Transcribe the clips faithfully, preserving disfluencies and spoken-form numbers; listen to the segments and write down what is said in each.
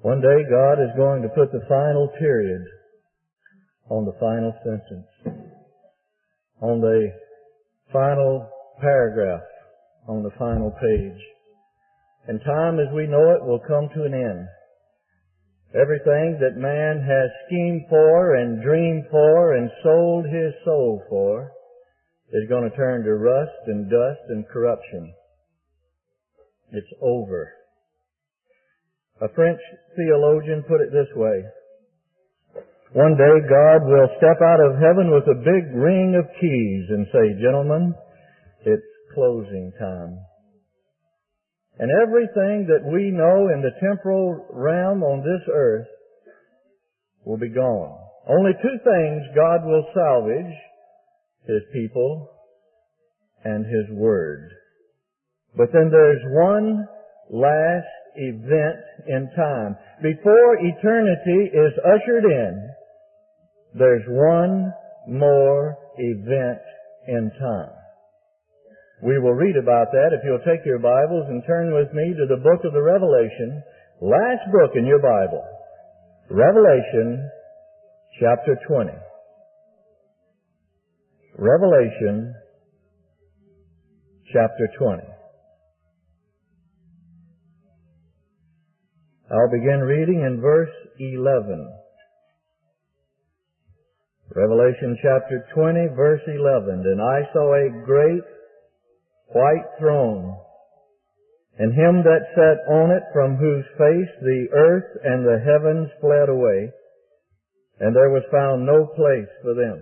One day God is going to put the final period on the final sentence, on the final paragraph, on the final page. And time as we know it will come to an end. Everything that man has schemed for and dreamed for and sold his soul for is going to turn to rust and dust and corruption. It's over. A French theologian put it this way: one day God will step out of heaven with a big ring of keys and say, "Gentlemen, it's closing time." And everything that we know in the temporal realm on this earth will be gone. Only two things God will salvage: His people and His Word. But then there's one last event in time. Before eternity is ushered in, there's one more event in time. We will read about that if you'll take your Bibles and turn with me to the book of the Revelation, last book in your Bible. Revelation chapter twenty. Revelation chapter twenty. I'll begin reading in verse eleven. Revelation chapter twenty, verse eleven. And I saw a great white throne, and him that sat on it, from whose face the earth and the heavens fled away, and there was found no place for them.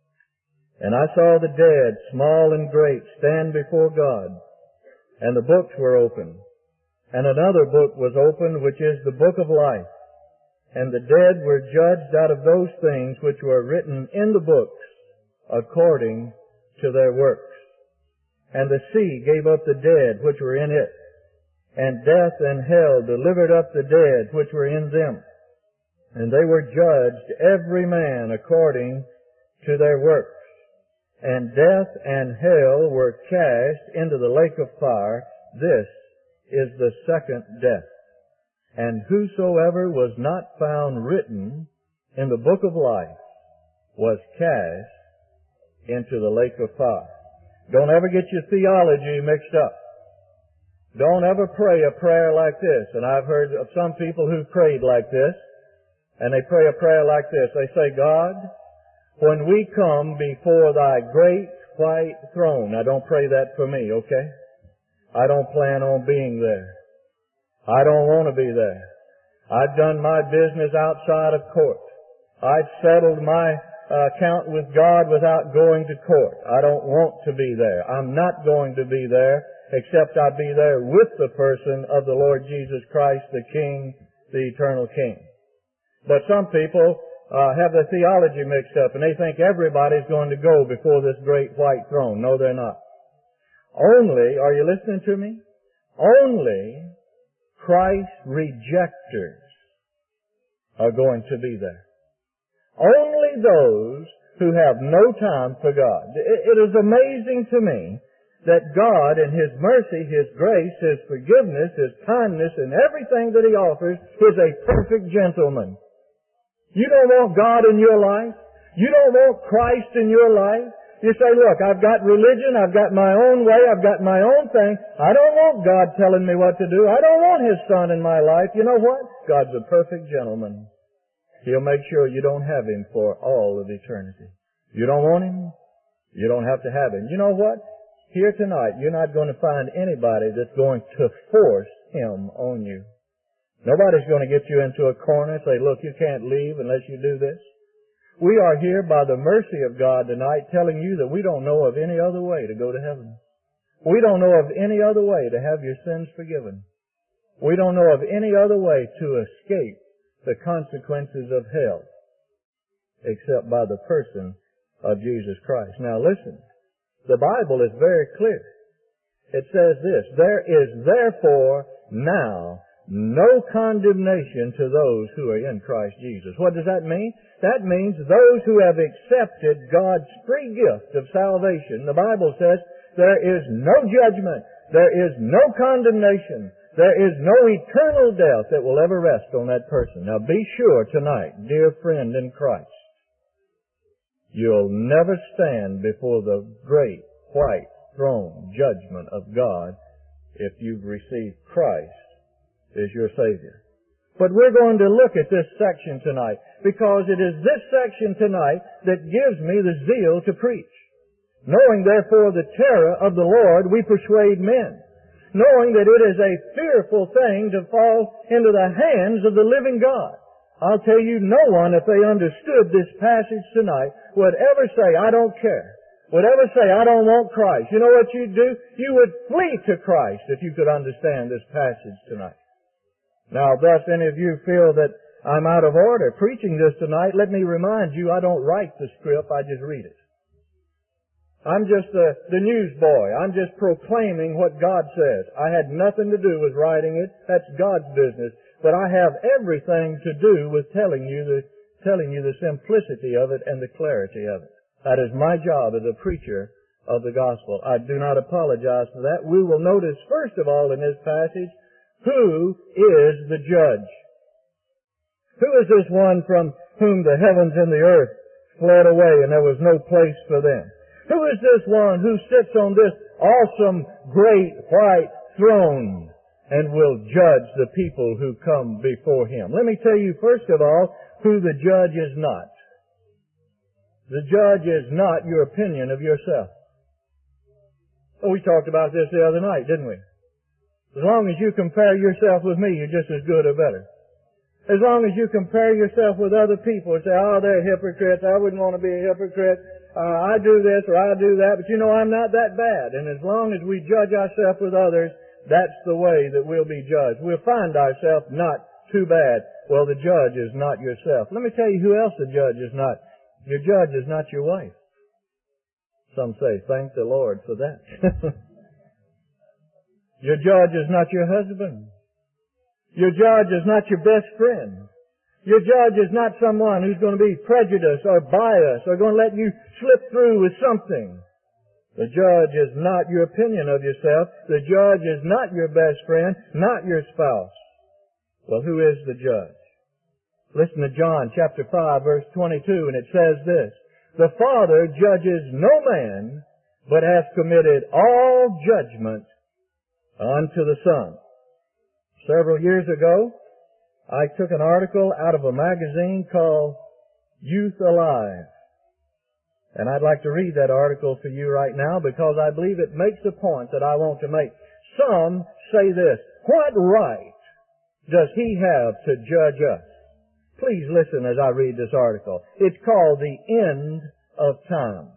And I saw the dead, small and great, stand before God, and the books were opened. And another book was opened, which is the book of life. And the dead were judged out of those things which were written in the books, according to their works. And the sea gave up the dead which were in it, and death and hell delivered up the dead which were in them. And they were judged, every man according to their works. And death and hell were cast into the lake of fire. This is the second death. And whosoever was not found written in the book of life was cast into the lake of fire. Don't ever get your theology mixed up. Don't ever pray a prayer like this. And I've heard of some people who prayed like this, and they pray a prayer like this. They say, "God, when we come before thy great white throne," now don't pray that for me, okay? I don't plan on being there. I don't want to be there. I've done my business outside of court. I've settled my uh, account with God without going to court. I don't want to be there. I'm not going to be there, except I be there with the person of the Lord Jesus Christ, the King, the eternal King. But some people uh, have their theology mixed up, and they think everybody's going to go before this great white throne. No, they're not. Only, are you listening to me? Only Christ's rejectors are going to be there. Only those who have no time for God. It is amazing to me that God in His mercy, His grace, His forgiveness, His kindness, and everything that He offers is a perfect gentleman. You don't want God in your life? You don't want Christ in your life? You say, "Look, I've got religion, I've got my own way, I've got my own thing. I don't want God telling me what to do. I don't want His Son in my life." You know what? God's a perfect gentleman. He'll make sure you don't have Him for all of eternity. You don't want Him? You don't have to have Him. You know what? Here tonight, you're not going to find anybody that's going to force Him on you. Nobody's going to get you into a corner and say, "Look, you can't leave unless you do this." We are here by the mercy of God tonight telling you that we don't know of any other way to go to heaven. We don't know of any other way to have your sins forgiven. We don't know of any other way to escape the consequences of hell except by the person of Jesus Christ. Now listen, the Bible is very clear. It says this: "There is therefore now no condemnation to those who are in Christ Jesus." What does that mean? That means those who have accepted God's free gift of salvation. The Bible says there is no judgment, there is no condemnation, There is no eternal death that will ever rest on that person. Now be sure tonight, dear friend in Christ, you'll never stand before the great white throne judgment of God if you've received Christ as your Savior. But we're going to look at this section tonight because it is this section tonight that gives me the zeal to preach. Knowing therefore the terror of the Lord, we persuade men. Knowing that it is a fearful thing to fall into the hands of the living God. I'll tell you, no one, if they understood this passage tonight, would ever say, I don't care. Would ever say, I don't want Christ. You know what you'd do? You would flee to Christ if you could understand this passage tonight. Now, thus, any of you feel that I'm out of order preaching this tonight, let me remind you, I don't write the script, I just read it. I'm just the, the newsboy. I'm just proclaiming what God says. I had nothing to do with writing it. That's God's business. But I have everything to do with telling you the, telling you the simplicity of it and the clarity of it. That is my job as a preacher of the gospel. I do not apologize for that. We will notice, first of all, in this passage, who is the judge? Who is this one from whom the heavens and the earth fled away and there was no place for them? Who is this one who sits on this awesome, great, white throne and will judge the people who come before Him? Let me tell you, first of all, who the judge is not. The judge is not your opinion of yourself. Oh, we talked about this the other night, didn't we? As long as you compare yourself with me, you're just as good or better. As long as you compare yourself with other people and say, oh, they're hypocrites, I wouldn't want to be a hypocrite, uh, I do this or I do that, but you know, I'm not that bad. And as long as we judge ourselves with others, that's the way that we'll be judged. We'll find ourselves not too bad. Well, the judge is not yourself. Let me tell you who else the judge is not. Your judge is not your wife. Some say, thank the Lord for that. Your judge is not your husband. Your judge is not your best friend. Your judge is not someone who's going to be prejudiced or biased or going to let you slip through with something. The judge is not your opinion of yourself. The judge is not your best friend, not your spouse. Well, who is the judge? Listen to John chapter five, verse twenty-two, and it says this, the Father judges no man, but hath committed all judgment unto the Son. Several years ago, I took an article out of a magazine called Youth Alive. And I'd like to read that article for you right now because I believe it makes a point that I want to make. Some say this, what right does He have to judge us? Please listen as I read this article. It's called The End of Time.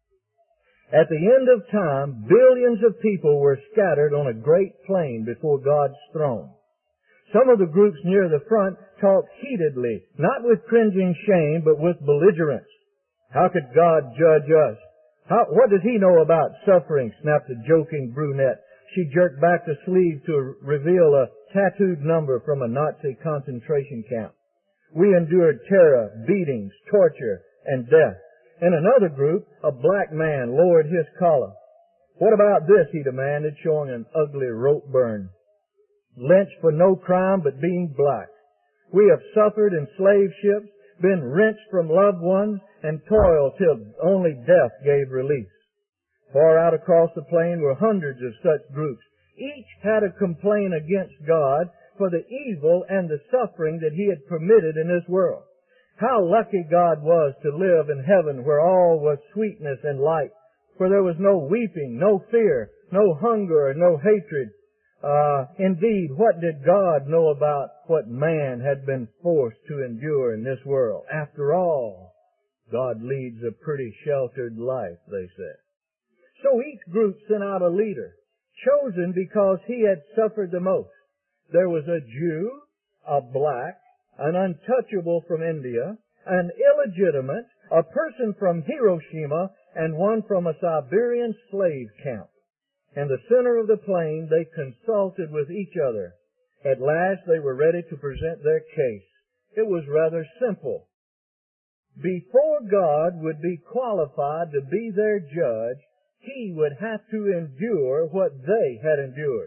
At the end of time, billions of people were scattered on a great plain before God's throne. Some of the groups near the front talked heatedly, not with cringing shame, but with belligerence. How could God judge us? How, what does He know about suffering? Snapped a joking brunette. She jerked back the sleeve to reveal a tattooed number from a Nazi concentration camp. We endured terror, beatings, torture, and death. In another group, a black man lowered his collar. What about this, he demanded, showing an ugly rope burn. Lynched for no crime but being black. We have suffered in slave ships, been wrenched from loved ones, and toiled till only death gave release. Far out across the plain were hundreds of such groups. Each had a complaint against God for the evil and the suffering that He had permitted in this world. How lucky God was to live in heaven where all was sweetness and light, where there was no weeping, no fear, no hunger, no hatred. Uh, indeed, what did God know about what man had been forced to endure in this world? After all, God leads a pretty sheltered life, they said. So each group sent out a leader, chosen because he had suffered the most. There was a Jew, a black, an untouchable from India, an illegitimate, a person from Hiroshima, and one from a Siberian slave camp. In the center of the plain, they consulted with each other. At last, they were ready to present their case. It was rather simple. Before God would be qualified to be their judge, He would have to endure what they had endured.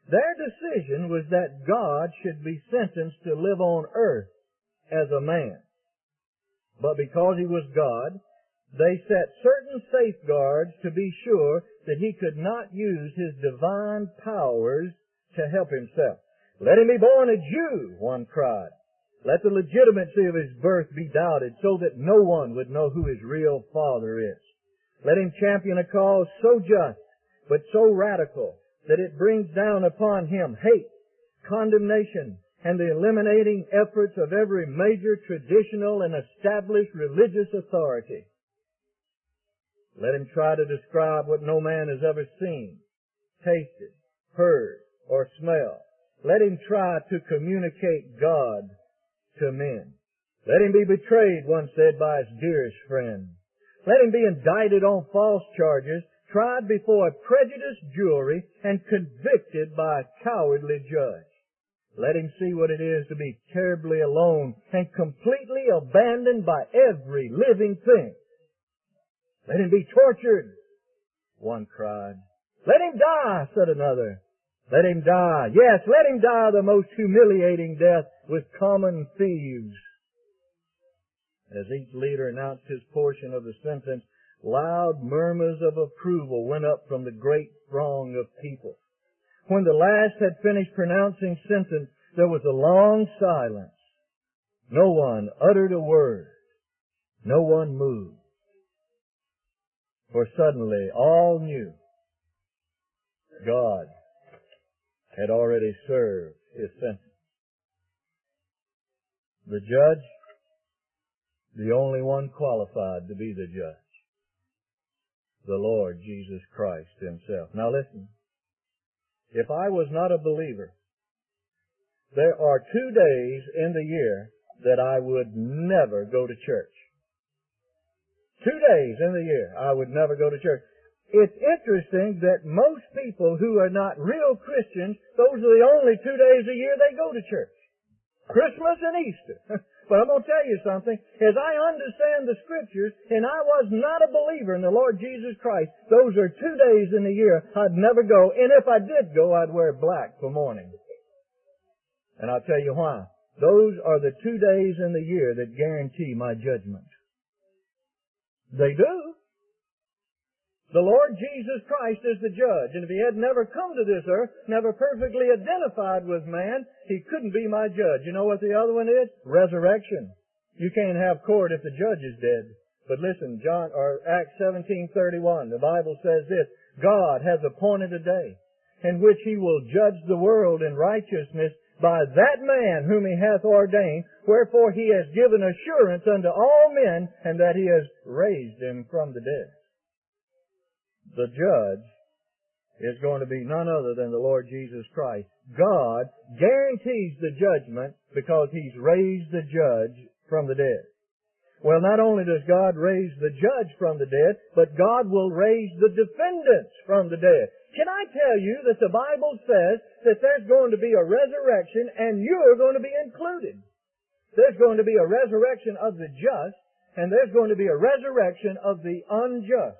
Their decision was that God should be sentenced to live on earth as a man. But because He was God, they set certain safeguards to be sure that He could not use His divine powers to help Himself. Let Him be born a Jew, one cried. Let the legitimacy of His birth be doubted so that no one would know who His real Father is. Let Him champion a cause so just, but so radical, that it brings down upon Him hate, condemnation, and the eliminating efforts of every major traditional and established religious authority. Let Him try to describe what no man has ever seen, tasted, heard, or smelled. Let Him try to communicate God to men. Let Him be betrayed, one said, by His dearest friend. Let Him be indicted on false charges, tried before a prejudiced jury, and convicted by a cowardly judge. Let Him see what it is to be terribly alone and completely abandoned by every living thing. Let Him be tortured, one cried. Let Him die, said another. Let Him die. Yes, let Him die the most humiliating death with common thieves. As each leader announced his portion of the sentence, loud murmurs of approval went up from the great throng of people. When the last had finished pronouncing sentence, there was a long silence. No one uttered a word. No one moved. For suddenly all knew God had already served His sentence. The judge, the only one qualified to be the judge, the Lord Jesus Christ Himself. Now listen, if I was not a believer, there are two days in the year that I would never go to church. Two days in the year I would never go to church. It's interesting that most people who are not real Christians, those are the only two days a year they go to church. Christmas and Easter. But I'm going to tell you something. As I understand the Scriptures, and I was not a believer in the Lord Jesus Christ, those are two days in the year I'd never go. And if I did go, I'd wear black for mourning. And I'll tell you why. Those are the two days in the year that guarantee my judgment. They do. The Lord Jesus Christ is the judge, and if He had never come to this earth, never perfectly identified with man, He couldn't be my judge. You know what the other one is? Resurrection. You can't have court if the judge is dead. But listen, John or Acts seventeen thirty-one, the Bible says this, God has appointed a day in which He will judge the world in righteousness by that man whom He hath ordained, wherefore He has given assurance unto all men, and that He has raised Him from the dead. The judge is going to be none other than the Lord Jesus Christ. God guarantees the judgment because He's raised the judge from the dead. Well, not only does God raise the judge from the dead, but God will raise the defendants from the dead. Can I tell you that the Bible says that there's going to be a resurrection and you're going to be included? There's going to be a resurrection of the just and there's going to be a resurrection of the unjust.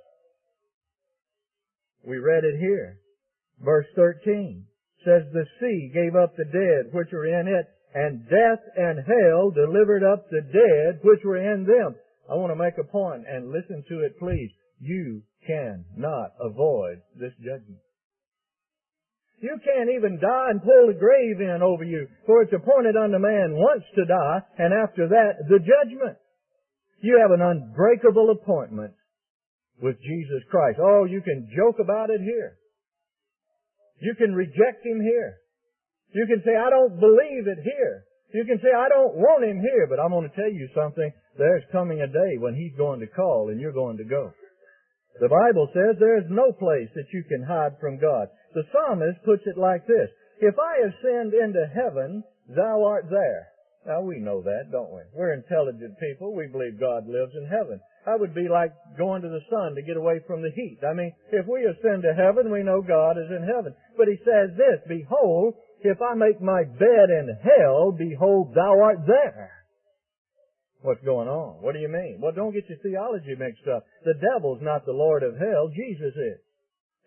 We read it here. Verse thirteen says, the sea gave up the dead which were in it, and death and hell delivered up the dead which were in them. I want to make a point, and listen to it, please. You cannot avoid this judgment. You can't even die and pull the grave in over you, for it's appointed unto man once to die, and after that, the judgment. You have an unbreakable appointment with Jesus Christ. Oh, you can joke about it here. You can reject Him here. You can say, I don't believe it here. You can say, I don't want Him here. But I'm going to tell you something. There's coming a day when He's going to call and you're going to go. The Bible says there is no place that you can hide from God. The psalmist puts it like this. If I ascend into heaven, Thou art there. Now we know that, don't we? We're intelligent people. We believe God lives in heaven. That would be like going to the sun to get away from the heat. I mean, if we ascend to heaven, we know God is in heaven. But He says this, behold, if I make my bed in hell, behold, Thou art there. What's going on? What do you mean? Well, don't get your theology mixed up. The devil's not the Lord of hell. Jesus is.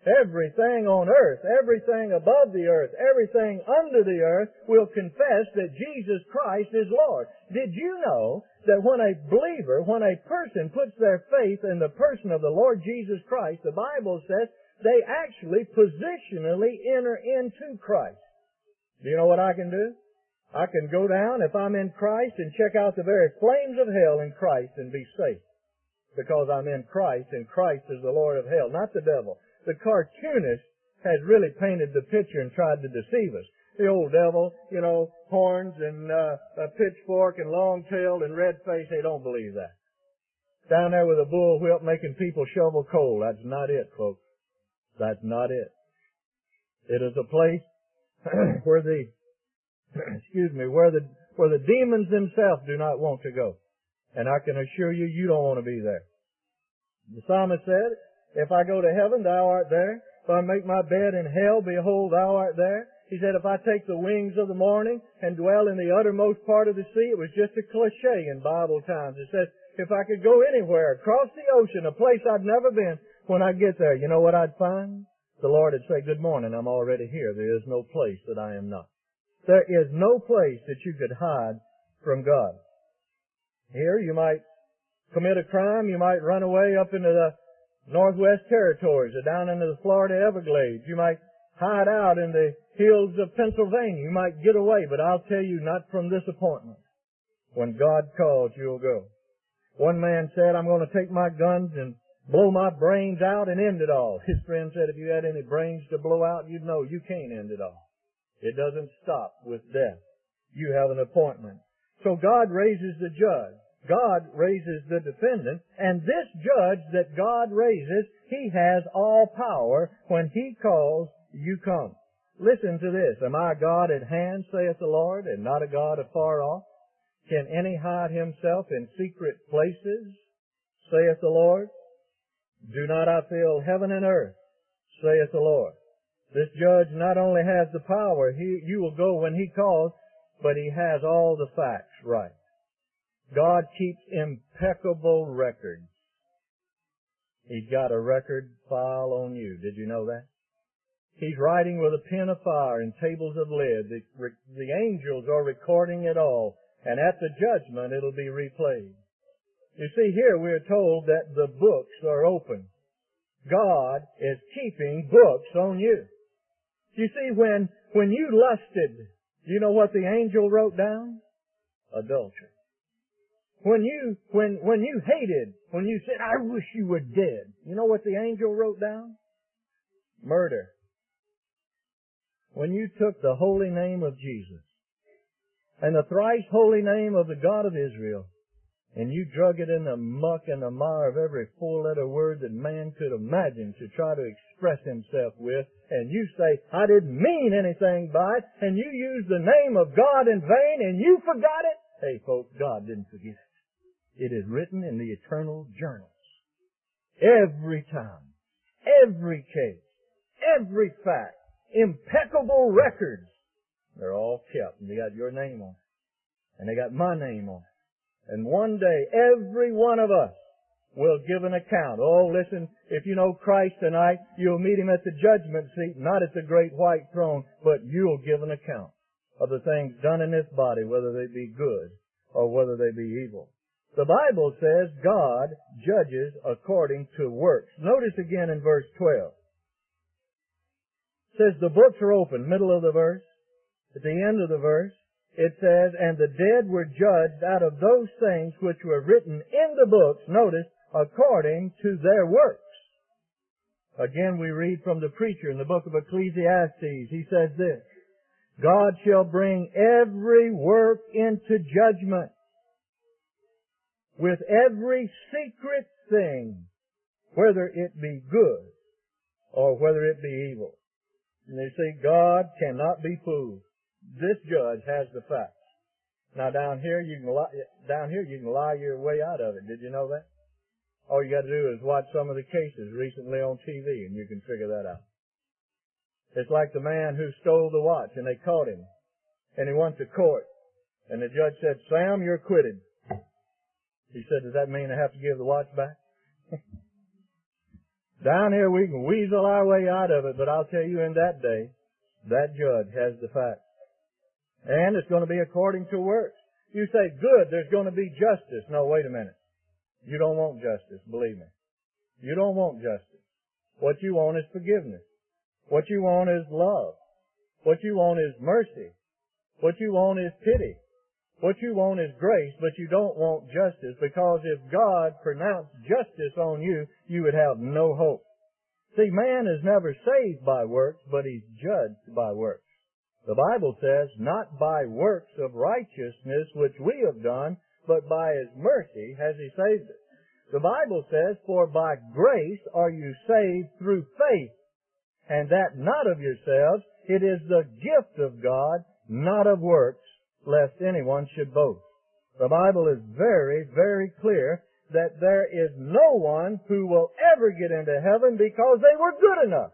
Everything on earth, everything above the earth, everything under the earth will confess that Jesus Christ is Lord. Did you know that when a believer, when a person puts their faith in the person of the Lord Jesus Christ, the Bible says they actually positionally enter into Christ. Do you know what I can do? I can go down, if I'm in Christ, and check out the very flames of hell in Christ and be safe. Because I'm in Christ, and Christ is the Lord of hell, not the devil. The cartoonist has really painted the picture and tried to deceive us. The old devil, you know, horns and uh, a pitchfork and long-tailed and red-faced, they don't believe that. Down there with a bullwhip making people shovel coal. That's not it, folks. That's not it. It is a place where the, excuse me, where the, where the demons themselves do not want to go. And I can assure you, you don't want to be there. The psalmist said, if I go to heaven, thou art there. If I make my bed in hell, behold, thou art there. He said, if I take the wings of the morning and dwell in the uttermost part of the sea, it was just a cliche in Bible times. It says, if I could go anywhere, across the ocean, a place I'd never been, when I get there, you know what I'd find? The Lord would say, good morning, I'm already here. There is no place that I am not. There is no place that you could hide from God. Here, you might commit a crime, you might run away up into the Northwest Territories or down into the Florida Everglades. You might hide out in the hills of Pennsylvania. You might get away, but I'll tell you, not from this appointment. When God calls, you'll go. One man said, I'm going to take my guns and blow my brains out and end it all. His friend said, if you had any brains to blow out, you'd know you can't end it all. It doesn't stop with death. You have an appointment. So God raises the judge. God raises the defendant, and this judge that God raises, He has all power. When He calls, you come. Listen to this. Am I a God at hand, saith the Lord, and not a God afar off? Can any hide himself in secret places, saith the Lord? Do not I fill heaven and earth, saith the Lord. This judge not only has the power, he, you will go when He calls, but He has all the facts right. God keeps impeccable records. He's got a record file on you. Did you know that? He's writing with a pen of fire and tables of lead. The, the angels are recording it all. And at the judgment, it'll be replayed. You see, here we're told that the books are open. God is keeping books on you. You see, when, when you lusted, you know what the angel wrote down? Adultery. When you, when, when you hated, when you said, I wish you were dead, you know what the angel wrote down? Murder. When you took the holy name of Jesus and the thrice holy name of the God of Israel, and you drug it in the muck and the mire of every four-letter word that man could imagine to try to express himself with, and you say, I didn't mean anything by it, and you use the name of God in vain, and you forgot it. Hey, folks, God didn't forget it. It is written in the eternal journals. Every time, every case, every fact, impeccable records, they're all kept, and they got your name on it, and they got my name on it. And one day, every one of us will give an account. Oh, listen, if you know Christ tonight, you'll meet Him at the judgment seat, not at the great white throne, but you'll give an account of the things done in this body, whether they be good or whether they be evil. The Bible says God judges according to works. Notice again in verse twelve. It says the books are open, middle of the verse. At the end of the verse, it says, and the dead were judged out of those things which were written in the books, notice, according to their works. Again, we read from the preacher in the book of Ecclesiastes. He says this, God shall bring every work into judgment with every secret thing, whether it be good or whether it be evil. And you see, God cannot be fooled. This judge has the facts. Now down here you can lie, down here you can lie your way out of it. Did you know that? All you got to do is watch some of the cases recently on T V and you can figure that out. It's like the man who stole the watch and they caught him and he went to court and the judge said, Sam, you're acquitted. He said, does that mean I have to give the watch back? Down here we can weasel our way out of it, but I'll tell you in that day, that judge has the facts. And it's going to be according to works. You say, good, there's going to be justice. No, wait a minute. You don't want justice, believe me. You don't want justice. What you want is forgiveness. What you want is love. What you want is mercy. What you want is pity. What you want is grace, but you don't want justice, because if God pronounced justice on you, you would have no hope. See, man is never saved by works, but he's judged by works. The Bible says, not by works of righteousness which we have done, but by His mercy has He saved us. The Bible says, for by grace are you saved through faith, and that not of yourselves, it is the gift of God, not of works, lest anyone should boast. The Bible is very, very clear that there is no one who will ever get into heaven because they were good enough.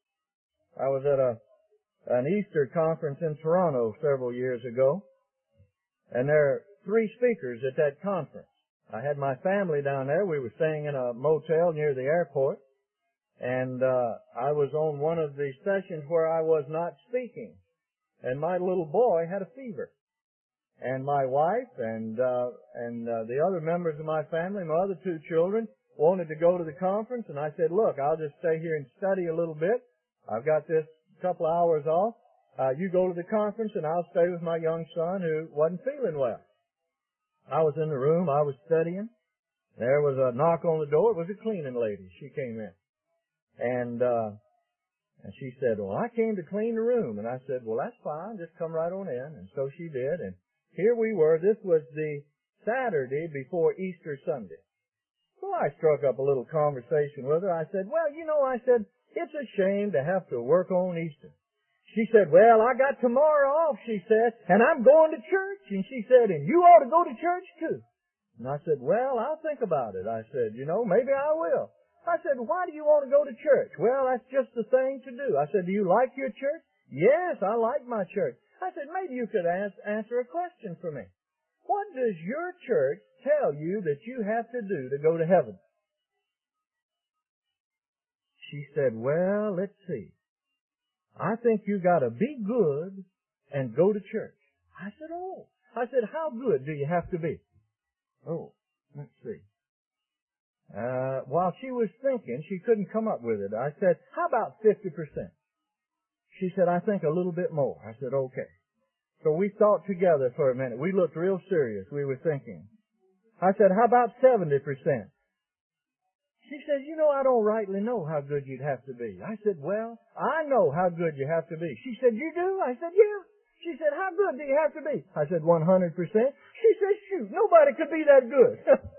I was at a an Easter conference in Toronto several years ago, and there are three speakers at that conference. I had my family down there. We were staying in a motel near the airport, and uh, I was on one of the sessions where I was not speaking, and my little boy had a fever. And my wife and uh, and uh, the other members of my family, my other two children, wanted to go to the conference, and I said, look, I'll just stay here and study a little bit. I've got this couple of hours off. Uh, you go to the conference, and I'll stay with my young son who wasn't feeling well. I was in the room. I was studying. There was a knock on the door. It was a cleaning lady. She came in. And uh, and she said, well, I came to clean the room. And I said, well, that's fine. Just come right on in. And so she did. And here we were. This was the Saturday before Easter Sunday. So I struck up a little conversation with her. I said, well, you know, I said, it's a shame to have to work on Easter. She said, well, I got tomorrow off, she said, and I'm going to church. And she said, and you ought to go to church too. And I said, well, I'll think about it. I said, you know, maybe I will. I said, why do you want to go to church? Well, that's just the thing to do. I said, do you like your church? Yes, I like my church. I said, maybe you could ask, answer a question for me. What does your church tell you that you have to do to go to heaven? She said, well, let's see. I think you got to be good and go to church. I said, oh. I said, how good do you have to be? Oh, let's see. Uh, while she was thinking, she couldn't come up with it. I said, how about fifty percent? She said, I think a little bit more. I said, okay. So we thought together for a minute. We looked real serious. We were thinking. I said, how about seventy percent? She says, you know, I don't rightly know how good you'd have to be. I said, well, I know how good you have to be. She said, you do? I said, yeah. She said, how good do you have to be? I said, one hundred percent. She said, shoot, nobody could be that good.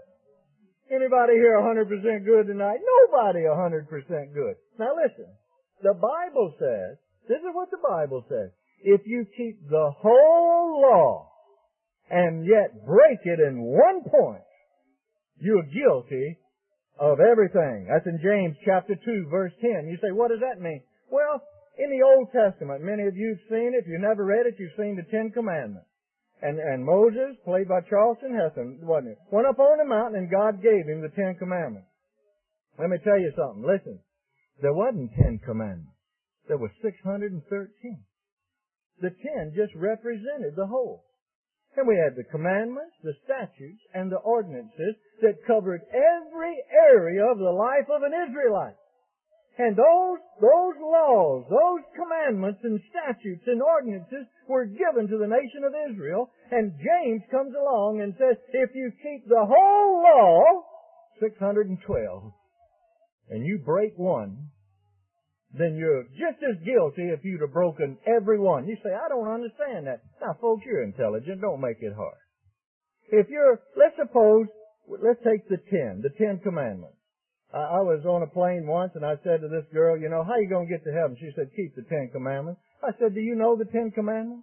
Anybody here one hundred percent good tonight? Nobody one hundred percent good. Now listen, the Bible says, this is what the Bible says, if you keep the whole law and yet break it in one point, you're guilty of everything. That's in James chapter two, verse ten. You say, what does that mean? Well, in the Old Testament, many of you have seen it. If you've never read it, you've seen the Ten Commandments. And, and Moses, played by Charlton Heston, wasn't it? Went up on the mountain and God gave him the Ten Commandments. Let me tell you something. Listen. There wasn't Ten Commandments. There were six hundred thirteen. The ten just represented the whole. And we had the commandments, the statutes, and the ordinances that covered every area of the life of an Israelite. And those, those laws, those commandments and statutes and ordinances were given to the nation of Israel. And James comes along and says, if you keep the whole law, six hundred twelve, and you break one, then you're just as guilty if you'd have broken every one. You say, I don't understand that. Now, folks, you're intelligent. Don't make it hard. If you're, let's suppose, let's take the ten, the Ten Commandments. I, I was on a plane once, and I said to this girl, you know, how are you going to get to heaven? She said, keep the Ten Commandments. I said, do you know the Ten Commandments?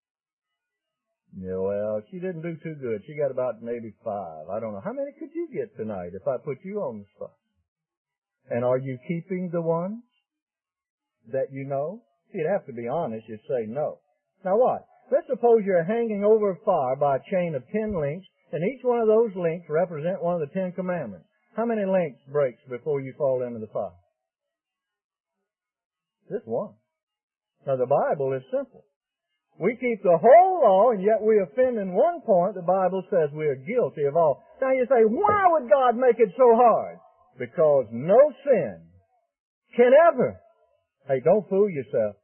Yeah, well, she didn't do too good. She got about maybe five. I don't know. How many could you get tonight if I put you on the spot? And are you keeping the ones that you know? You'd have to be honest. You'd say no. Now what? Let's suppose you're hanging over a fire by a chain of ten links, and each one of those links represent one of the Ten Commandments. How many links breaks before you fall into the fire? Just one. Now the Bible is simple. We keep the whole law, and yet we offend in one point. The Bible says we are guilty of all. Now you say, why would God make it so hard? Because no sin can ever, hey, don't fool yourself,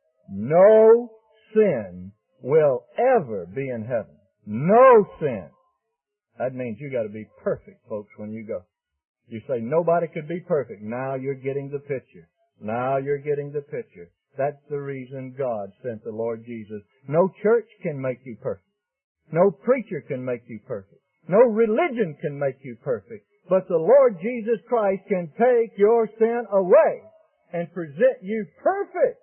no sin will ever be in heaven. No sin. That means you got to be perfect, folks, when you go. You say nobody could be perfect. Now you're getting the picture. Now you're getting the picture. That's the reason God sent the Lord Jesus. No church can make you perfect. No preacher can make you perfect. No religion can make you perfect. But the Lord Jesus Christ can take your sin away and present you perfect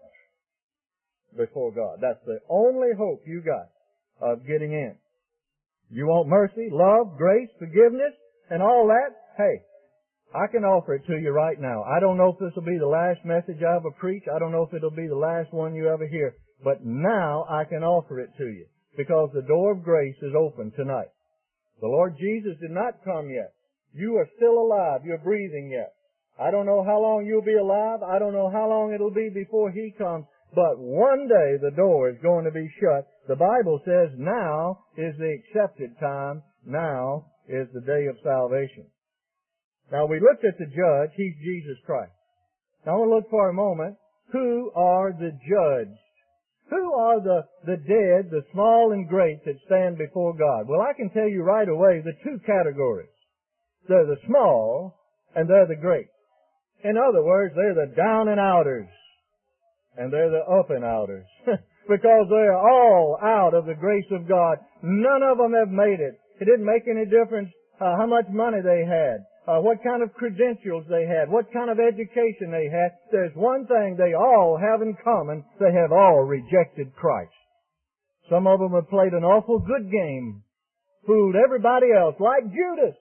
before God. That's the only hope you got of getting in. You want mercy, love, grace, forgiveness, and all that? Hey, I can offer it to you right now. I don't know if this will be the last message I ever preach. I don't know if it'll be the last one you ever hear. But now I can offer it to you because the door of grace is open tonight. The Lord Jesus did not come yet. You are still alive. You're breathing yet. I don't know how long you'll be alive. I don't know how long it'll be before He comes. But one day the door is going to be shut. The Bible says now is the accepted time. Now is the day of salvation. Now we looked at the judge. He's Jesus Christ. Now I want to look for a moment. Who are the judged? Who are the, the dead, the small and great that stand before God? Well, I can tell you right away the two categories. They're the small and they're the great. In other words, they're the down and outers and they're the up and outers. Because they're all out of the grace of God. None of them have made it. It didn't make any difference uh, how much money they had. Uh, what kind of credentials they had, what kind of education they had. There's one thing they all have in common. They have all rejected Christ. Some of them have played an awful good game, fooled everybody else, like Judas.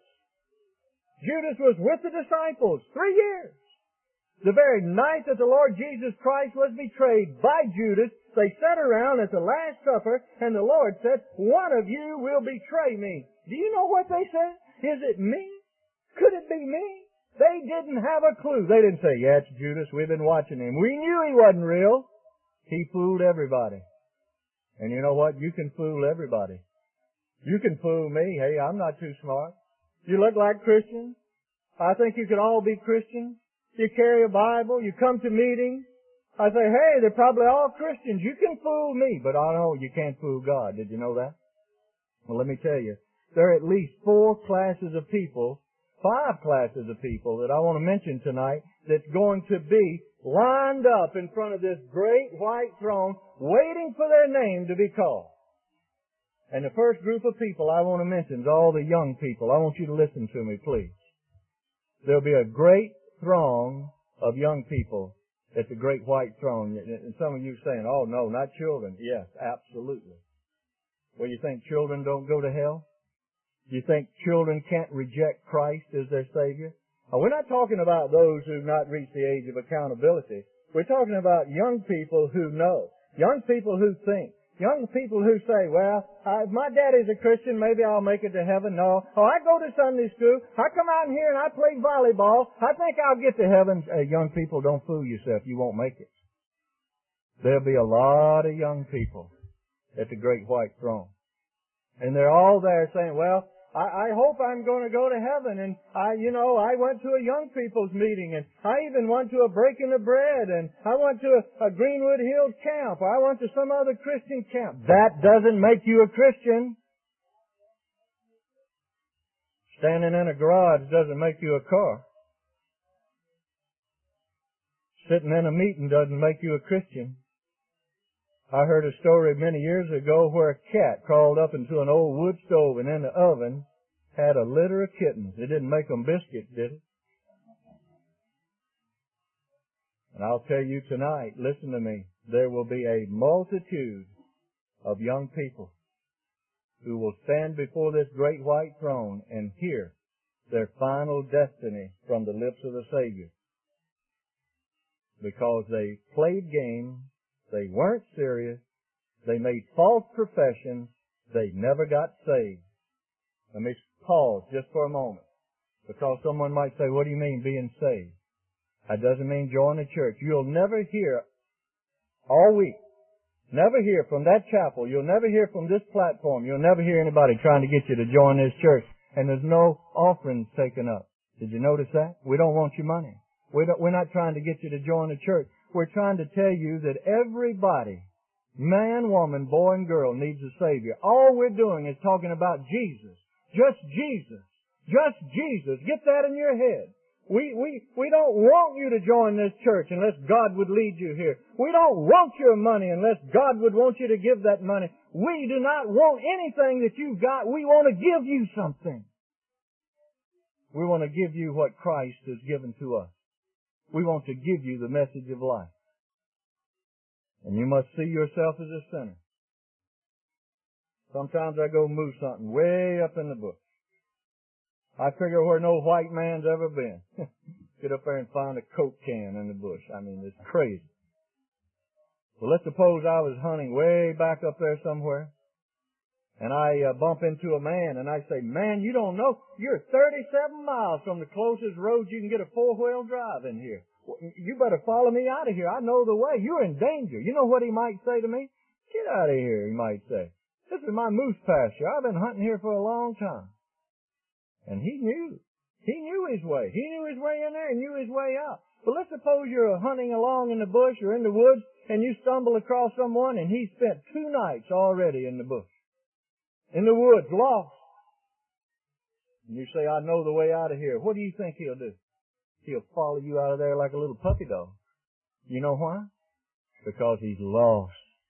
Judas was with the disciples three years. The very night that the Lord Jesus Christ was betrayed by Judas, they sat around at the Last Supper, and the Lord said, one of you will betray me. Do you know what they said? Is it me? Could it be me? They didn't have a clue. They didn't say, yeah, it's Judas. We've been watching him. We knew he wasn't real. He fooled everybody. And you know what? You can fool everybody. You can fool me. Hey, I'm not too smart. You look like Christians. I think you could all be Christians. You carry a Bible. You come to meetings. I say, hey, they're probably all Christians. You can fool me. But I know you can't fool God. Did you know that? Well, let me tell you. There are at least four classes of people, five classes of people that I want to mention tonight that's going to be lined up in front of this great white throne waiting for their name to be called. And the first group of people I want to mention is all the young people. I want you to listen to me, please. There'll be a great throng of young people at the great white throne. And some of you are saying, oh, no, not children. Yes, absolutely. Well, you think children don't go to hell? Do you think children can't reject Christ as their Savior? Now, we're not talking about those who've not reached the age of accountability. We're talking about young people who know, young people who think, young people who say, well, uh, if my daddy's a Christian, maybe I'll make it to heaven. No. Oh, I go to Sunday school. I come out here and I play volleyball. I think I'll get to heaven. Uh, young people, don't fool yourself. You won't make it. There'll be a lot of young people at the great white throne. And they're all there saying, well, I, I hope I'm going to go to heaven. And I, you know, I went to a young people's meeting, and I even went to a breaking of bread, and I went to a, a Greenwood Hills camp, or I went to some other Christian camp. That doesn't make you a Christian. Standing in a garage doesn't make you a car. Sitting in a meeting doesn't make you a Christian. I heard a story many years ago where a cat crawled up into an old wood stove and in the oven had a litter of kittens. It didn't make them biscuits, did it? And I'll tell you tonight, listen to me, there will be a multitude of young people who will stand before this great white throne and hear their final destiny from the lips of the Savior. Because they played games. They weren't serious. They made false professions. They never got saved. Let me pause just for a moment. Because someone might say, what do you mean being saved? That doesn't mean join the church. You'll never hear All week. Never hear from that chapel. You'll never hear from this platform. You'll never hear anybody trying to get you to join this church. And there's no offerings taken up. Did you notice that? We don't want your money. We don't, we're not trying to get you to join the church. We're trying to tell you that everybody, man, woman, boy, and girl, needs a Savior. All we're doing is talking about Jesus. Just Jesus. Just Jesus. Get that in your head. We, we, we don't want you to join this church unless God would lead you here. We don't want your money unless God would want you to give that money. We do not want anything that you've got. We want to give you something. We want to give you what Christ has given to us. We want to give you the message of life. And you must see yourself as a sinner. Sometimes I go move something way up in the bush. I figure where no white man's ever been. Get up there and find a Coke can in the bush. I mean, it's crazy. Well, let's suppose I was hunting way back up there somewhere, and I uh, bump into a man, and I say, man, you don't know, you're thirty-seven miles from the closest road you can get a four-wheel drive in here. You better follow me out of here. I know the way. You're in danger. You know what he might say to me? Get out of here, he might say. This is my moose pasture. I've been hunting here for a long time. And he knew. He knew his way. He knew his way in there and knew his way out. But let's suppose you're hunting along in the bush or in the woods and you stumble across someone and he spent two nights already in the bush, in the woods, lost. And you say, I know the way out of here. What do you think he'll do? He'll follow you out of there like a little puppy dog. You know why? Because he's lost.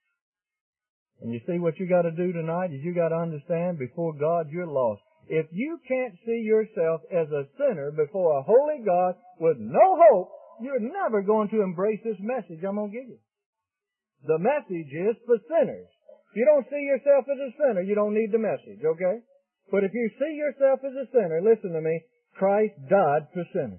And you see what you got to do tonight is you got to understand before God you're lost. If you can't see yourself as a sinner before a holy God with no hope, you're never going to embrace this message I'm going to give you. The message is for sinners. If you don't see yourself as a sinner, you don't need the message, okay? But if you see yourself as a sinner, listen to me, Christ died for sinners.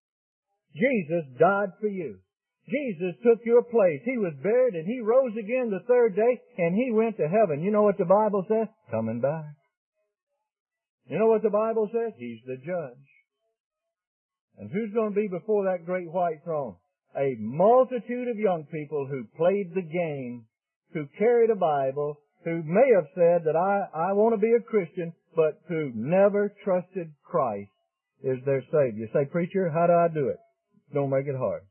Jesus died for you. Jesus took your place. He was buried and He rose again the third day and He went to heaven. You know what the Bible says? Coming back. You know what the Bible says? He's the judge. And who's going to be before that great white throne? A multitude of young people who played the game, who carried a Bible, who may have said that I, I want to be a Christian, but who never trusted Christ as their Savior. You say, preacher, how do I do it? Don't make it hard.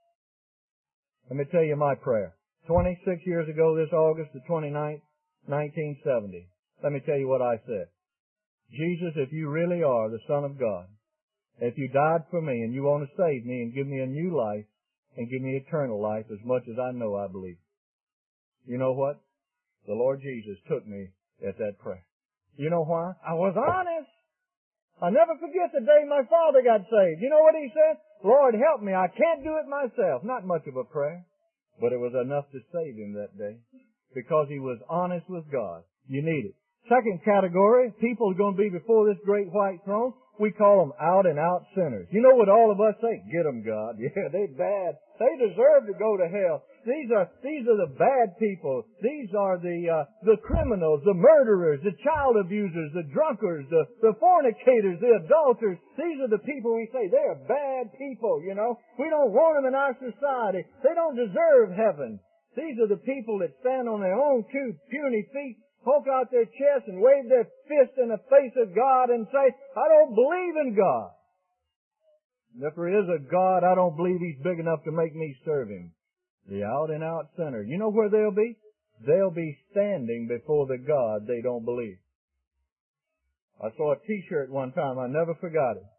Let me tell you my prayer. twenty-six years ago, this August the twenty-ninth, nineteen seventy. Let me tell you what I said. Jesus, if you really are the Son of God, if you died for me and you want to save me and give me a new life and give me eternal life as much as I know I believe. You know what? The Lord Jesus took me at that prayer. You know why? I was honest. I'll never forget the day my father got saved. You know what he said? Lord, help me. I can't do it myself. Not much of a prayer, but it was enough to save him that day because he was honest with God. You need it. Second category, people are going to be before this great white throne. We call them out and out sinners. You know what all of us say? Get them, God. Yeah, they're bad. They deserve to go to hell. These are, these are the bad people. These are the, uh, the criminals, the murderers, the child abusers, the drunkards, the, the fornicators, the adulterers. These are the people we say, they're bad people, you know. We don't want them in our society. They don't deserve heaven. These are the people that stand on their own two puny feet, poke out their chest and wave their fist in the face of God and say, I don't believe in God. And if there is a God, I don't believe He's big enough to make me serve Him. The out and out sinner. You know where they'll be? They'll be standing before the God they don't believe. I saw a t-shirt one time, I never forgot it.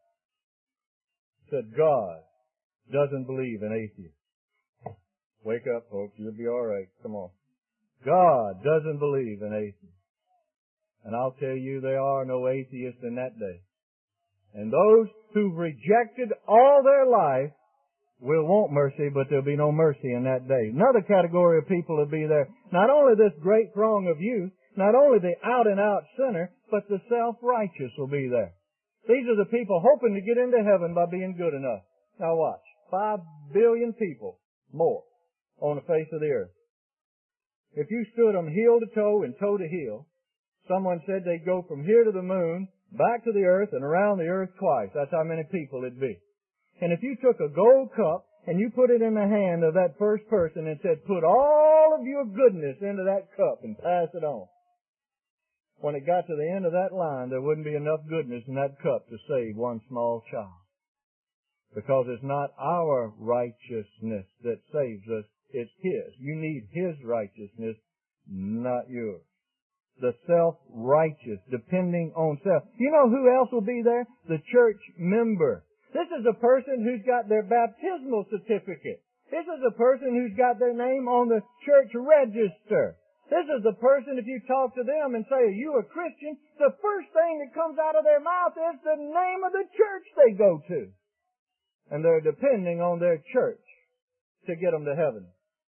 It said, God doesn't believe in atheists. Wake up, folks, you'll be alright. Come on. God doesn't believe in atheists. And I'll tell you, there are no atheists in that day. And those who've rejected all their life will want mercy, but there'll be no mercy in that day. Another category of people will be there. Not only this great throng of youth, not only the out-and-out sinner, but the self-righteous will be there. These are the people hoping to get into heaven by being good enough. Now watch. Five billion people, more, on the face of the earth. If you stood them heel to toe and toe to heel, someone said they'd go from here to the moon, back to the earth, and around the earth twice. That's how many people it'd be. And if you took a gold cup and you put it in the hand of that first person and said, put all of your goodness into that cup and pass it on. When it got to the end of that line, there wouldn't be enough goodness in that cup to save one small child. Because it's not our righteousness that saves us, it's His. You need His righteousness, not yours. The self-righteous, depending on self. You know who else will be there? The church member. This is a person who's got their baptismal certificate. This is a person who's got their name on the church register. This is the person, if you talk to them and say, are you a Christian? The first thing that comes out of their mouth is the name of the church they go to. And they're depending on their church to get them to heaven.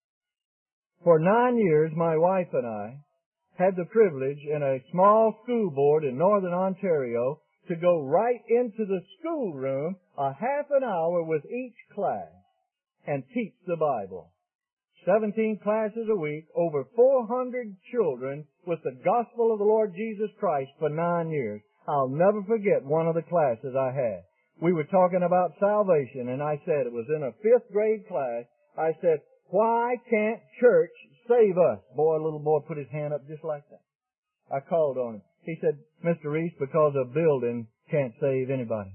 For nine years, my wife and I had the privilege in a small school board in northern Ontario to go right into the schoolroom a half an hour with each class and teach the Bible. Seventeen classes a week, over four hundred children with the gospel of the Lord Jesus Christ for nine years. I'll never forget one of the classes I had. We were talking about salvation, and I said, it was in a fifth grade class, I said, why can't church save us? Boy, a little boy put his hand up just like that. I called on him. He said, Mister Reese, because a building can't save anybody.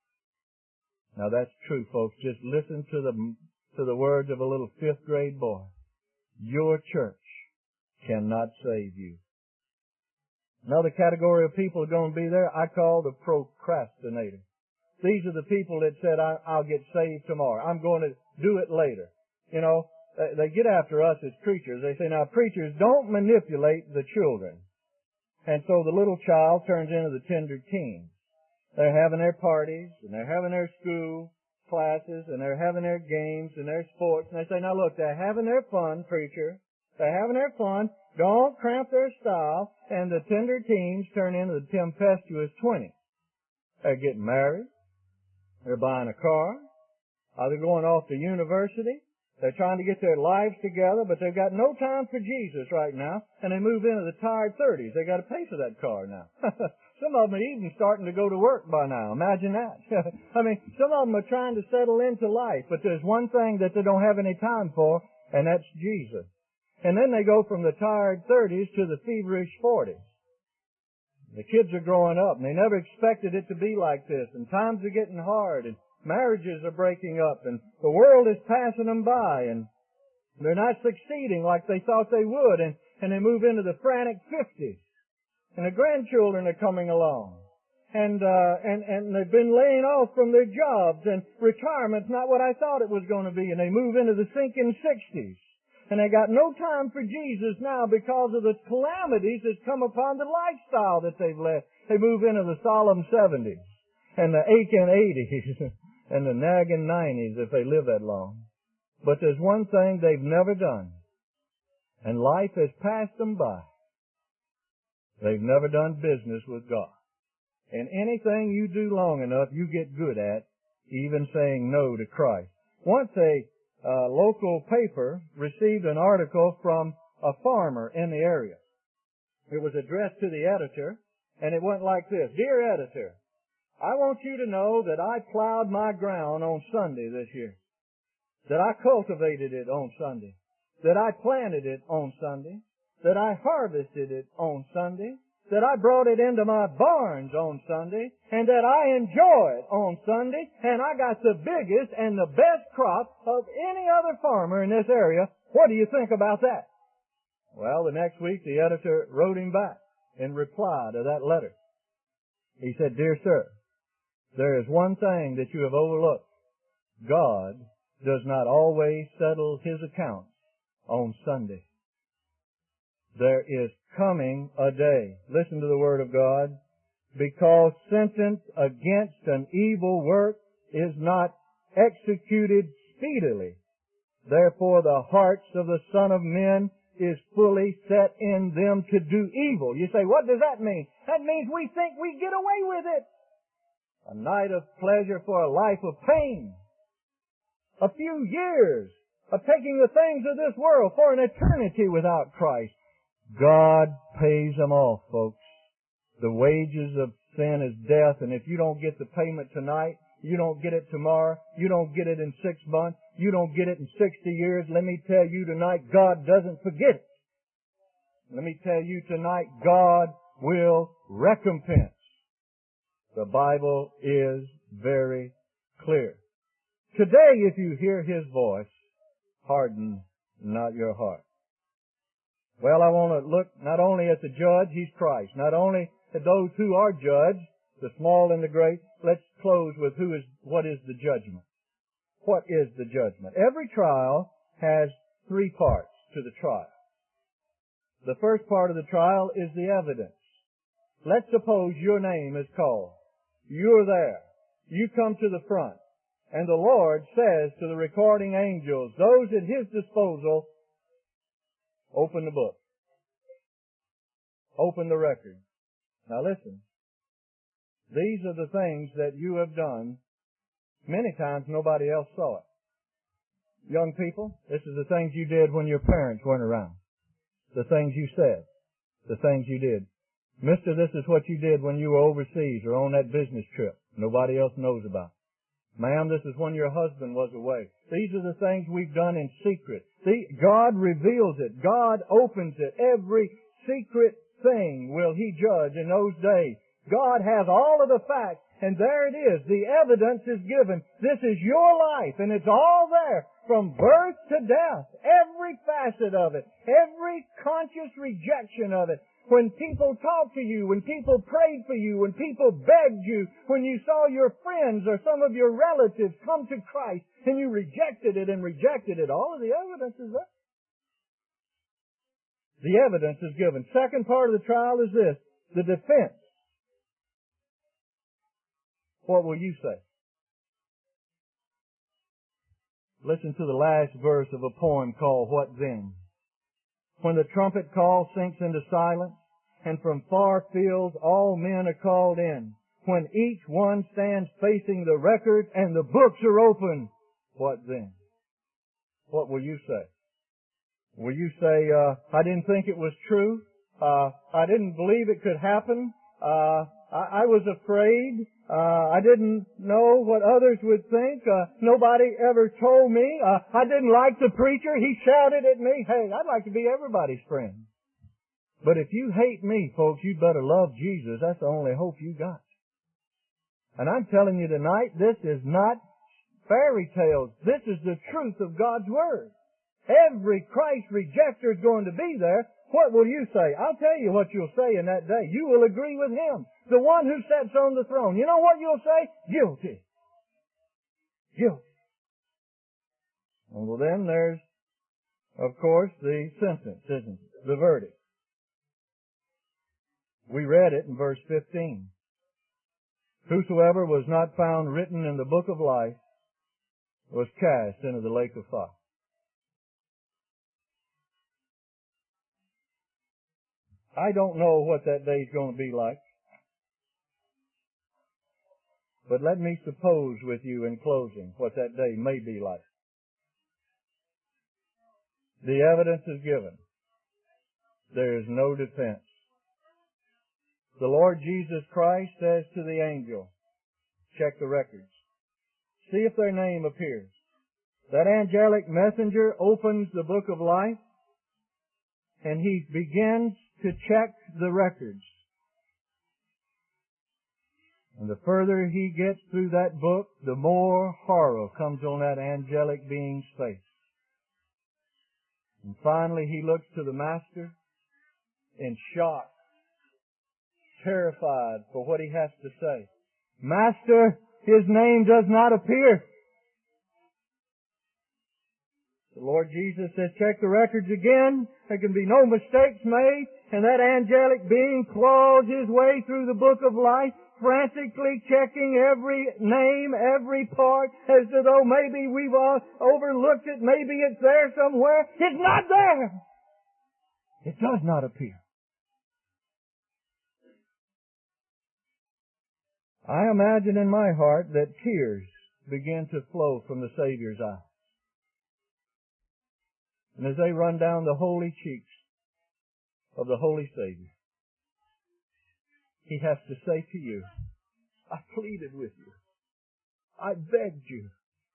Now that's true, folks. Just listen to the, to the words of a little fifth grade boy. Your church cannot save you. Another category of people are going to be there, I call the procrastinators. These are the people that said, I, I'll get saved tomorrow. I'm going to do it later. You know, they get after us as preachers. They say, now preachers, don't manipulate the children. And so the little child turns into the tender teen. They're having their parties, and they're having their school classes, and they're having their games and their sports. And they say, now look, they're having their fun, preacher. They're having their fun. Don't cramp their style. And the tender teens turn into the tempestuous twenties. They're getting married. They're buying a car. Are they going off to university? They're trying to get their lives together, but they've got no time for Jesus right now, and they move into the tired thirties. They've got to pay for that car now. Some of them are even starting to go to work by now. Imagine that. I mean, some of them are trying to settle into life, but there's one thing that they don't have any time for, and that's Jesus. And then they go from the tired thirties to the feverish forties. The kids are growing up, and they never expected it to be like this, and times are getting hard, and marriages are breaking up, and the world is passing them by, and they're not succeeding like they thought they would, and, and they move into the frantic fifties, and the grandchildren are coming along, and, uh, and, and they've been laying off from their jobs, and retirement's not what I thought it was going to be, and they move into the sinking sixties. And they got no time for Jesus now because of the calamities that's come upon the lifestyle that they've led. They move into the solemn seventies and the aching eighties and the nagging nineties if they live that long. But there's one thing they've never done, and life has passed them by. They've never done business with God. And anything you do long enough, you get good at, even saying no to Christ. Once a Uh, local paper received an article from a farmer in the area. It was addressed to the editor, and it went like this. Dear editor, I want you to know that I plowed my ground on Sunday this year, that I cultivated it on Sunday, that I planted it on Sunday, that I harvested it on Sunday, that I brought it into my barns on Sunday, and that I enjoy it on Sunday, and I got the biggest and the best crop of any other farmer in this area. What do you think about that? Well, the next week the editor wrote him back in reply to that letter. He said, Dear sir, there is one thing that you have overlooked. God does not always settle His accounts on Sunday. There is coming a day, listen to the Word of God, because sentence against an evil work is not executed speedily. Therefore the hearts of the Son of Men is fully set in them to do evil. You say, what does that mean? That means we think we get away with it. A night of pleasure for a life of pain. A few years of taking the things of this world for an eternity without Christ. God pays them off, folks. The wages of sin is death, and if you don't get the payment tonight, You don't get it tomorrow. You don't get it in six months. You don't get it in sixty years. Let me tell you tonight, God doesn't forget it. Let me tell you tonight, God will recompense. The Bible is very clear. Today, if you hear His voice, harden not your heart. Well, I want to look not only at the judge, He's Christ, not only at those who are judged, the small and the great. Let's close with who is, what is the judgment? What is the judgment? Every trial has three parts to the trial. The first part of the trial is the evidence. Let's suppose your name is called. You're there. You come to the front. And the Lord says to the recording angels, those at His disposal, open the book. Open the record. Now listen. These are the things that you have done. Many times nobody else saw it. Young people, this is the things you did when your parents weren't around. The things you said. The things you did. Mister, this is what you did when you were overseas or on that business trip. Nobody else knows about. Ma'am, this is when your husband was away. These are the things we've done in secret. See, God reveals it. God opens it. Every secret thing will He judge in those days. God has all of the facts, and there it is. The evidence is given. This is your life, and it's all there. From birth to death. Every facet of it. Every conscious rejection of it. When people talked to you, when people prayed for you, when people begged you, when you saw your friends or some of your relatives come to Christ and you rejected it and rejected it, all of the evidence is there. The evidence is given. Second part of the trial is this, the defense. What will you say? Listen to the last verse of a poem called What Then? When the trumpet call sinks into silence, and from far fields all men are called in, when each one stands facing the record and the books are open, what then? What will you say? Will you say, uh, I didn't think it was true, uh, I didn't believe it could happen, uh, I, I was afraid, uh, I didn't know what others would think, uh, nobody ever told me, uh, I didn't like the preacher, he shouted at me. Hey, I'd like to be everybody's friend. But if you hate me, folks, you'd better love Jesus. That's the only hope you got. And I'm telling you tonight, this is not fairy tales. This is the truth of God's Word. Every Christ rejecter is going to be there. What will you say? I'll tell you what you'll say in that day. You will agree with Him. The one who sits on the throne. You know what you'll say? Guilty. Guilty. Well, then there's, of course, the sentence, isn't it? The verdict. We read it in verse fifteen. Whosoever was not found written in the book of life was cast into the lake of fire. I don't know what that day is going to be like. But let me suppose with you in closing what that day may be like. The evidence is given. There is no defense. The Lord Jesus Christ says to the angel, check the records. See if their name appears. That angelic messenger opens the book of life and he begins to check the records. And the further he gets through that book, the more horror comes on that angelic being's face. And finally he looks to the master in shock, terrified for what he has to say. Master, his name does not appear. The Lord Jesus says, check the records again. There can be no mistakes made. And that angelic being claws his way through the book of life, frantically checking every name, every part, as though maybe we've all overlooked it, maybe it's there somewhere. It's not there! It does not appear. I imagine in my heart that tears begin to flow from the Savior's eyes. And as they run down the holy cheeks of the Holy Savior, He has to say to you, I pleaded with you. I begged you.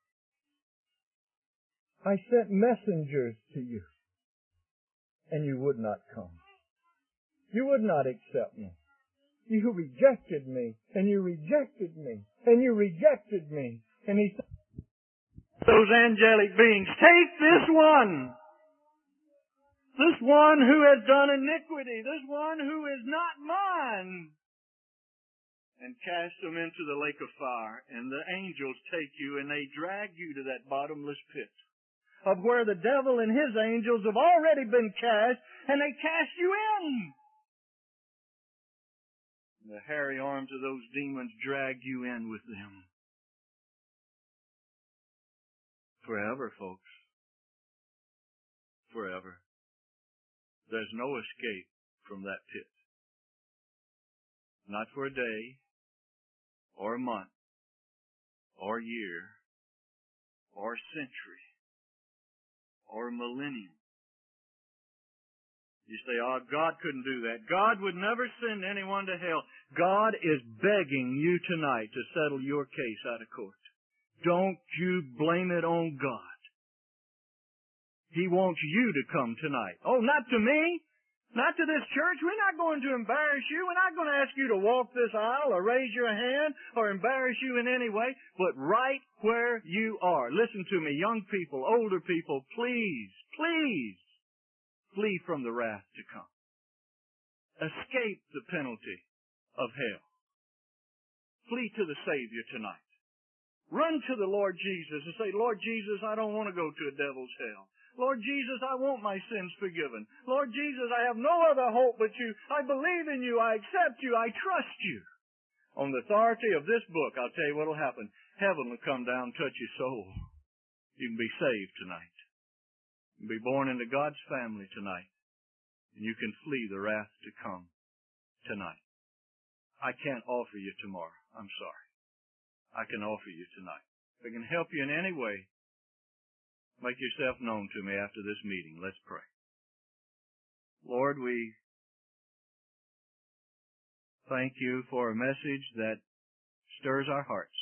I sent messengers to you, and you would not come. You would not accept me. You rejected me, and you rejected me, and you rejected me. And he said, those angelic beings, take this one, this one who has done iniquity, this one who is not mine, and cast them into the lake of fire. And the angels take you and they drag you to that bottomless pit, of where the devil and his angels have already been cast, and they cast you in. The hairy arms of those demons drag you in with them. Forever, folks. Forever. There's no escape from that pit. Not for a day, or a month, or year, or century, or millennium. You say, oh, God couldn't do that. God would never send anyone to hell. God is begging you tonight to settle your case out of court. Don't you blame it on God. He wants you to come tonight. Oh, not to me. Not to this church. We're not going to embarrass you. We're not going to ask you to walk this aisle or raise your hand or embarrass you in any way. But right where you are. Listen to me, young people, older people, please, please flee from the wrath to come. Escape the penalty of hell. Flee to the Savior tonight. Run to the Lord Jesus and say, Lord Jesus, I don't want to go to a devil's hell. Lord Jesus, I want my sins forgiven. Lord Jesus, I have no other hope but you. I believe in you. I accept you. I trust you. On the authority of this book, I'll tell you what will happen. Heaven will come down and touch your soul. You can be saved tonight. You can be born into God's family tonight. And you can flee the wrath to come tonight. I can't offer you tomorrow. I'm sorry. I can offer you tonight. If I can help you in any way, make yourself known to me after this meeting. Let's pray. Lord, we thank you for a message that stirs our hearts.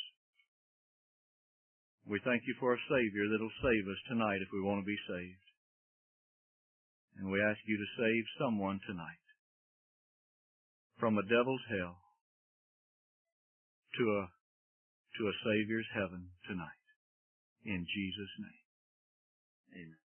We thank you for a Savior that will save us tonight if we want to be saved. And we ask you to save someone tonight from a devil's hell to a to a Savior's heaven tonight. In Jesus' name. Amen.